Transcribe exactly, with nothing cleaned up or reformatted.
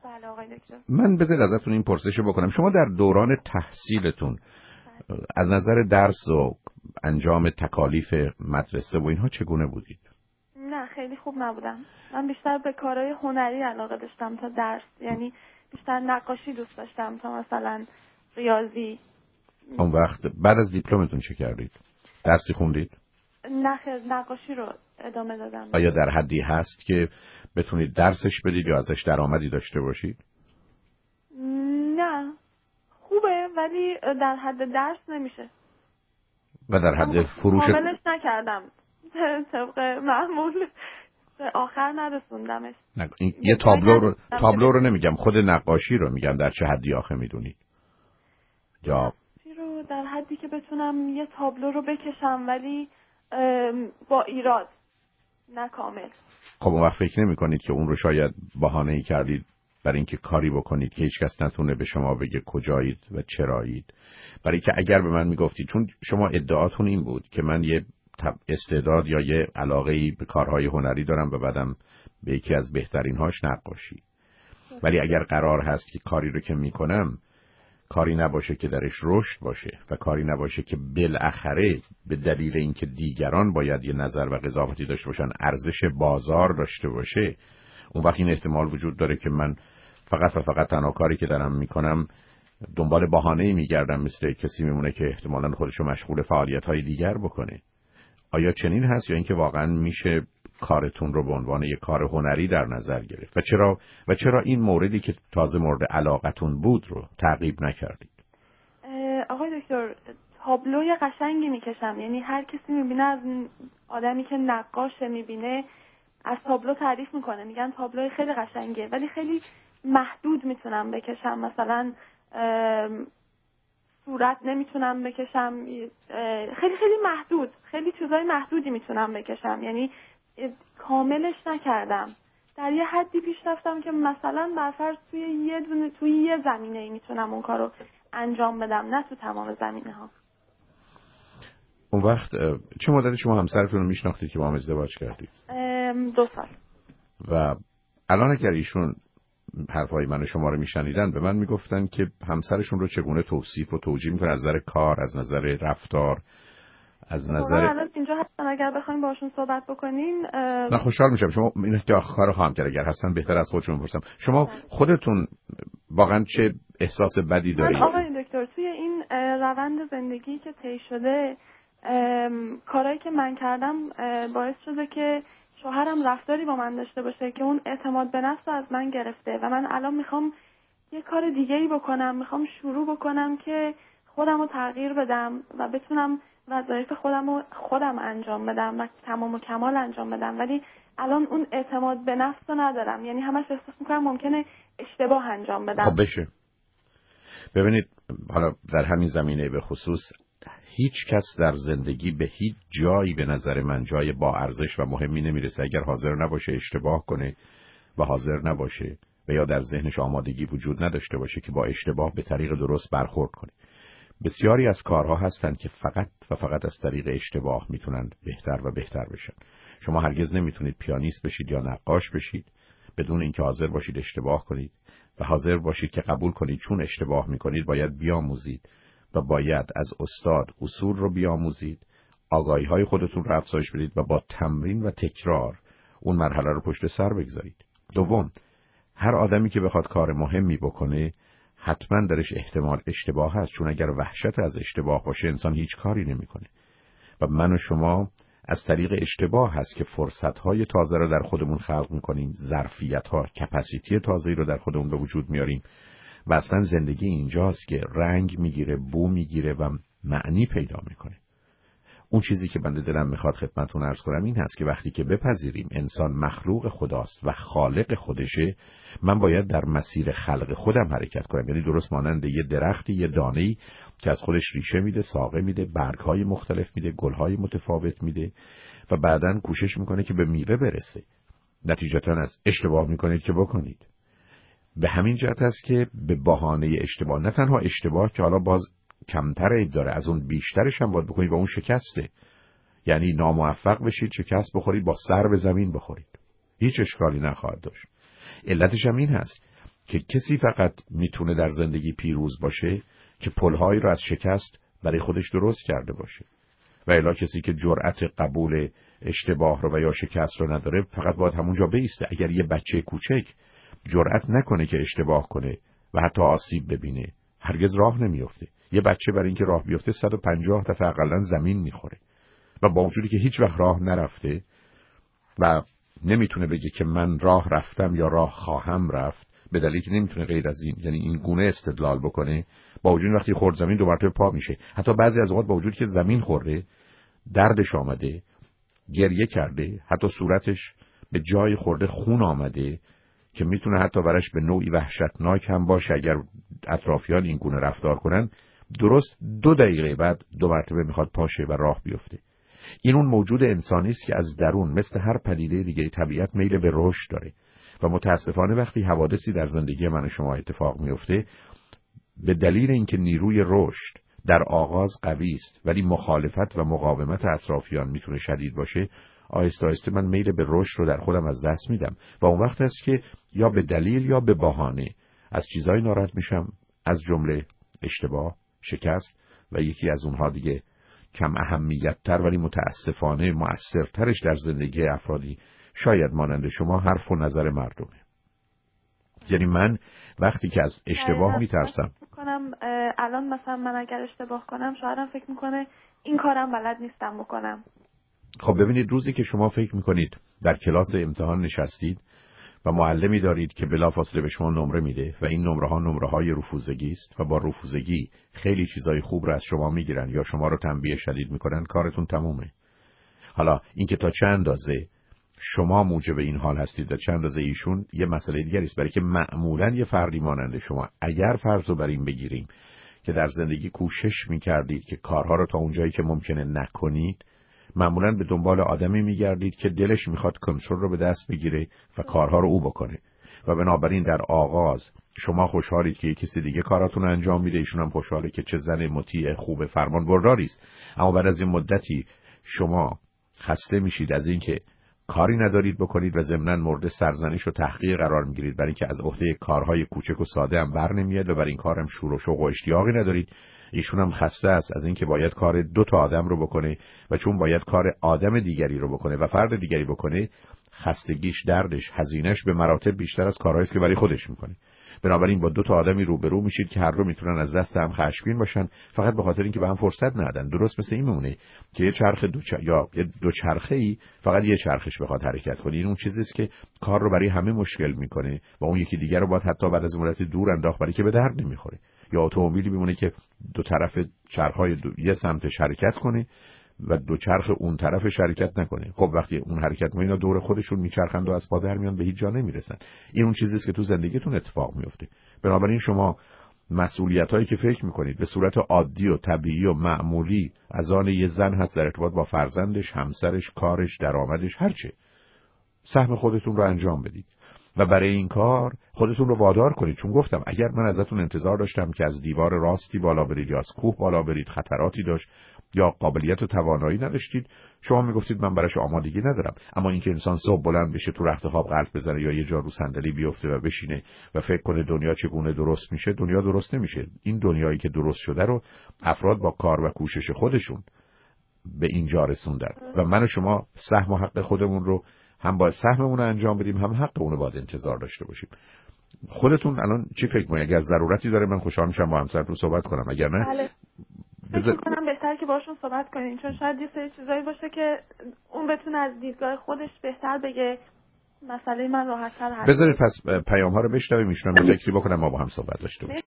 بله آقای دکتر. من بذار ازتون این پرسشو بکنم، شما در دوران تحصیلتون از نظر درس و انجام تکالیف مدرسه و اینها چگونه بودید؟ نه خیلی خوب نبودم. من بیشتر به کارهای هنری علاقه داشتم تا درس، یعنی بیشتر نقاشی دوست داشتم تا مثلا ریاضی. اون وقت بعد از دیپلمتون چه کردید؟ درسی خوندید؟ نه خیر، نقاشی رو ادامه دادم. آیا در حدی هست که بتونید درسش بدید یا ازش درآمدی داشته باشید؟ نه خوبه ولی در حد درس نمیشه. و در حد فروش کاملش نکردم طبق معمول، آخر نرسوندمش. یه تابلو رو تابلو رو نمیگم، خود نقاشی رو میگم، در چه حدی آخه میدونید؟ یا نقاشی رو در حدی که بتونم یه تابلو رو بکشم ولی با ایراد، نه کامل. خب اون وقت فکر نمی کنید که اون رو شاید بهانه‌ای کردید برای اینکه کاری بکنید که هیچ کس نتونه به شما بگه کجایید و چرایید؟ برای که اگر به من میگفتید، چون شما ادعاتون این بود که من یه استعداد یا یه علاقه‌ای به کارهای هنری دارم و بعدم به یکی از بهترین هاش نقاشی، ولی اگر قرار هست که کاری رو که میکنم کاری نباشه که درش رشد باشه و کاری نباشه که بالاخره به دلیل اینکه دیگران باید یه نظر و قضاوتی داشته باشن ارزش بازار داشته باشه، اون وقت این احتمال وجود داره که من فقط و فقط تنها کاری که دارم میکنم دنبال بهانه‌ای میگردم، مثل کسی میمونه که احتمالاً خودشو مشغول فعالیت‌های دیگر بکنه. آیا چنین هست یا اینکه واقعاً میشه کارتون رو به عنوان یک کار هنری در نظر گرفت و چرا و چرا این موردی که تازه مورد علاقتون بود رو تعقیب نکردید؟ آقای دکتر تابلوی قشنگی میکشم، یعنی هر کسی میبینه، از آدمی که نقاشه میبینه از تابلو تعریف میکنه، میگن تابلوی خیلی قشنگه، ولی خیلی محدود میتونم بکشم. مثلا صورت نمیتونم بکشم، خیلی خیلی محدود، خیلی چیزای محدودی میتونم بکشم، یعنی کاملش نکردم. در یه حدی پیش رفتم که مثلا برفرض توی یه دونه توی یه زمینه‌ای میتونم اون کارو انجام بدم، نه تو تمام زمینه‌ها. اون وقت چه مدتی شما همسرتون رو میشناختید که با هم ازدواج کردید؟ دو سال. و الان اگر ایشون حرفای من و شما رو میشنیدن به من میگفتن که همسرشون رو چگونه توصیف و توجیه میکنه، از نظر کار، از نظر رفتار، از نظر الان اینجا هستن اگر بخوایم باشون صحبت بکنین. نه خوشحال میشم. شما این کار رو خواهم کرد اگر هستن بهتر از خودشون بپرسم. شما خودتون واقعا چه احساس بدی دارید؟ من آقای دکتر توی این روند زندگی که طی شده، کارهایی که من کردم باعث شده که شوهرم رفتاری با من داشته باشه که اون اعتماد به نفس از من گرفته و من الان میخوام یه کار دیگه‌ای بکنم، میخوام شروع بکنم که خودم رو تغییر بدم و بتونم وظایف خودم رو خودم انجام بدم و تمام و کمال انجام بدم، ولی الان اون اعتماد به نفس رو ندارم، یعنی همش احساس میکنم ممکنه اشتباه انجام بدم. خب بشه. ببینید حالا در همین زمینه به خصوص هیچ کس در زندگی به هیچ جایی به نظر من جای با ارزش و مهمی نمیرسه اگر حاضر نباشه اشتباه کنه و حاضر نباشه و یا در ذهنش آمادگی وجود نداشته باشه که با اشتباه به طریق درست برخورد کنه. بسیاری از کارها هستند که فقط و فقط از طریق اشتباه میتونند بهتر و بهتر بشن. شما هرگز نمیتونید پیانیست بشید یا نقاش بشید بدون اینکه حاضر باشید اشتباه کنید و حاضر باشید که قبول کنید چون اشتباه میکنید باید بیاموزید و باید از استاد اصول رو بیاموزید، آگاهی‌های خودتون رو افزایش بدید و با تمرین و تکرار اون مرحله رو پشت سر بگذارید. دوم، هر آدمی که بخواد کار مهمی بکنه حتما درش احتمال اشتباه هست، چون اگر وحشت از اشتباه باشه انسان هیچ کاری نمیکنه. و من و شما از طریق اشتباه هست که فرصت‌های تازه رو در خودمون خلق میکنیم، ظرفیت‌ها، کپاسیتی تازه‌ای رو در خودمون به وجود میاریم و اصلا زندگی اینجاست که رنگ میگیره، بو میگیره و معنی پیدا میکنه. اون چیزی که بنده دلم میخواد خدمتتون عرض کنم این هست که وقتی که بپذیریم انسان مخلوق خداست و خالق خودشه، من باید در مسیر خلق خودم حرکت کنم، یعنی درست مانند یه درختی، یه دانه‌ای که از خودش ریشه میده، ساقه میده، برگ‌های مختلف میده، گل‌های متفاوت میده و بعداً کوشش میکنه که به میوه برسه. نتیجتاً از اشتباه میکنید که بکنید. به همین جهت است که به بهانه اشتباه، نه تنها اشتباه که حالا باز کمتر عیب داره، از اون بیشترش هم باید بکنید و اون شکسته، یعنی ناموفق بشید، شکست بخورید، با سر به زمین بخورید، هیچ اشکالی نخواهد داشت. علتش هم این هست که کسی فقط میتونه در زندگی پیروز باشه که پلهایی رو از شکست برای خودش درست کرده باشه. و الا کسی که جرأت قبول اشتباه رو و یا شکست رو نداره فقط باید همونجا بایسته. اگر یه بچه کوچک جرأت نکنه که اشتباه کنه و حتی آسیب ببینه، هرگز راه نمیفته. یه بچه برای اینکه راه بیفته صد و پنجاه دفعه حداقل زمین میخوره و با وجودی که هیچ وقت راه نرفته و نمیتونه بگه که من راه رفتم یا راه خواهم رفت، به دلیلی که نمیتونه غیر از این، یعنی این گونه استدلال بکنه، با وجود وقتی خورد زمین دو مرتبه پا میشه. حتی بعضی از اوقات با وجودی که زمین خورده، دردش آمده، گریه کرده، حتی صورتش به جای خورده خون آمده که میتونه حتی برش به نوعی وحشتناک هم باشه اگر اطرافیان این گونه رفتار کنن، درست دو دقیقه بعد دو مرتبه میخواد پاشه و راه بیفته. این اون موجود انسانی است که از درون مثل هر پدیده دیگه طبیعت میل به رشد داره و متاسفانه وقتی حوادثی در زندگی من و شما اتفاق میفته، به دلیل اینکه نیروی رشد در آغاز قوی است ولی مخالفت و مقاومت اطرافیان میتونه شدید باشه، آهسته آهسته من میل به رشد رو در خودم از دست میدم و اون وقت است که یا به دلیل یا به بهانه از چیزایی ناراحت میشم، از جمله اشتباه، شکست و یکی از اونها دیگه کم اهمیت تر ولی متاسفانه مؤثرترش در زندگی افرادی شاید مانند شما حرف و نظر مردمه. یعنی من وقتی که از اشتباه میترسم میکنم الان مثلا من اگر اشتباه کنم شایدم فکر میکنه این کارم بلد نیستم بکنم. خب ببینید، روزی که شما فکر میکنید در کلاس امتحان نشستید و معلمی دارید که بلافاصله به شما نمره میده و این نمره ها نمره های رفوزگی است و با رفوزگی خیلی چیزای خوب رو از شما میگیرن یا شما رو تنبیه شدید میکنن، کارتون تمومه. حالا اینکه تا چند اندازه شما موجب این حال هستید و چند اندازه ایشون یه مسئله دیگری است، برای که معمولاً یه فردی مانند شما اگر فرض رو بر این بگیریم که در زندگی کوشش میکردید که کارها رو تا اونجایی که ممکنه نکنید، معمولاً به دنبال آدمی میگردید که دلش میخواد کنترل رو به دست بگیره و کارها رو او بکنه و بنابراین در آغاز شما خوشحالید که کسی دیگه کاراتون انجام میده، ایشون هم خوشحاله که چه زن مطیع خوب فرمان برداری است. اما بعد از این مدتی شما خسته میشید از اینکه کاری ندارید بکنید و ضمناً مورد سرزنش و تحقیر قرار میگیرید برای اینکه از عهده کارهای کوچک و ساده هم بر نمیاد و برای این کارم شور و شوق و اشتیاقی ندارید. ایشون هم خسته است از اینکه باید کار دو تا آدم رو بکنه و چون باید کار آدم دیگری رو بکنه و فرد دیگری بکنه، خستگیش، دردش، هزینه‌اش به مراتب بیشتر از کارهایی است که برای خودش میکنه. بنابراین با دو تا آدمی روبرو میشید که هر دو میتونن از دست هم خشمگین باشن فقط به خاطر اینکه به هم فرصت ندادن. درست مثل این میمونه که یه چرخ دو چ... یا یه دو چرخه‌ای فقط یه چرخش بخواد حرکت کنه، این اون چیزی است که کار رو برای همه مشکل میکنه و اون یکی دیگر رو باید حتی بعد از مدت دور انداخت برای که به درد نمیخوره. یا اتومبیلی میمونه که دو طرف چرخهای دو... یه سمتش حرکت کنه و دو چرخ اون طرف شرکت نکنه. خب وقتی اون حرکت میکنه اینا دور خودشون میچرخند و از پا در میان، به هیچ جا نمیرسن. این اون چیزیه که تو زندگیتون اتفاق میفته. بنابراین شما مسئولیتایی که فکر میکنید به صورت عادی و طبیعی و معمولی از آن یه زن هست در ارتباط با فرزندش، همسرش، کارش، درآمدش، هرچه، سهم خودتون رو انجام بدید و برای این کار خودتون رو وادار کنید. چون گفتم اگر من ازتون انتظار داشتم که از دیوار راستی بالا برید یا از کوه بالا برید، خطراتی داشت یا قابلیت و توانایی نداشتید، شما میگفتید من براش آمادگی ندارم. اما اینکه انسان صبح بلند بشه تو رخت خواب غلط بزنه یا یه جا رو صندلی بیفته و بشینه و فکر کنه دنیا چگونه درست میشه، دنیا درست نمیشه. این دنیایی که درست شده رو افراد با کار و کوشش خودشون به اینجا رسوندن و من و شما سهم و حق خودمون رو هم باید سهممون رو انجام بدیم، هم حق اون رو باید انتظار داشته باشیم. خودتون الان چی فکر می‌کنید؟ اگر ضرورتی داره من خوشحال میشم با همسرتون صحبت کنم، اگر نه بله. فکر کنم بهتر که باشون صحبت کنین، چون شاید یه سری چیزایی باشه که اون بتونه از دیدگاه خودش بهتر بگه، مسئله من راحت‌تر حل. بذارید پس پیام ها رو بشنویم، میشونم فکری بکنم ما با هم صحبت داشته باشیم.